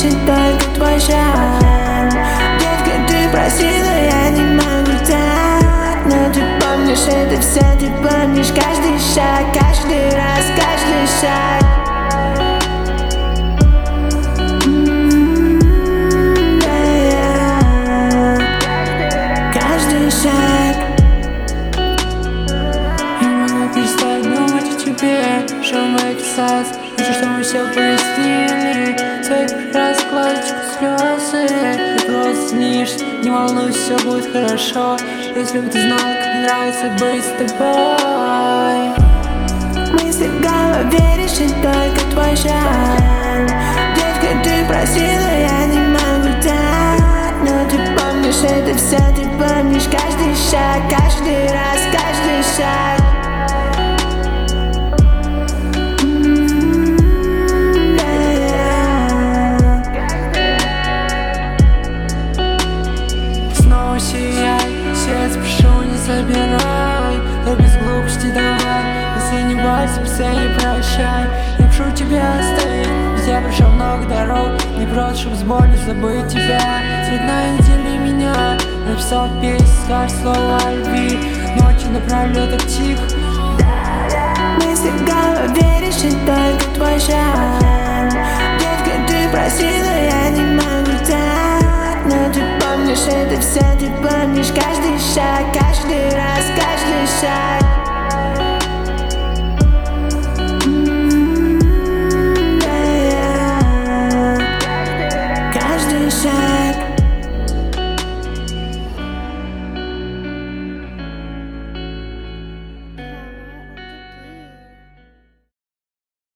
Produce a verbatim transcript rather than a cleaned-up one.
решить только твой шаг. Детка, ты просила, я не могу так. Но ты помнишь это все, ты помнишь каждый шаг, каждый раз, каждый шаг. Каждый шаг. Я не могу перестать думать о тебе, что мои касается. Хочу, чтобы мы все прояснили свои раскладочку слезы. Ты просто снишься, не волнуйся, все будет хорошо. Если бы ты знала, как мне нравится быть с тобой. Мысли в голове решить только твой шаг. Детка, ты просила, я не могу так. Но ты помнишь это все, ты помнишь каждый шаг, каждый раз, каждый шаг. Снова сияй, свет спрошу, не забирай. Но без глупости давай, если не бойся, все не прощай. Я прошу тебя оставить, ведь я прошел много дорог. Не просто, чтобы с болью забыть тебя. Цветная неделя меня написал песню, скажешь слово о любви. Ночью напролет так тихо. Мысли в голове решить только твой шаг. Детка, ты просила, я не могу так. Но ты помнишь это все, ты помнишь каждый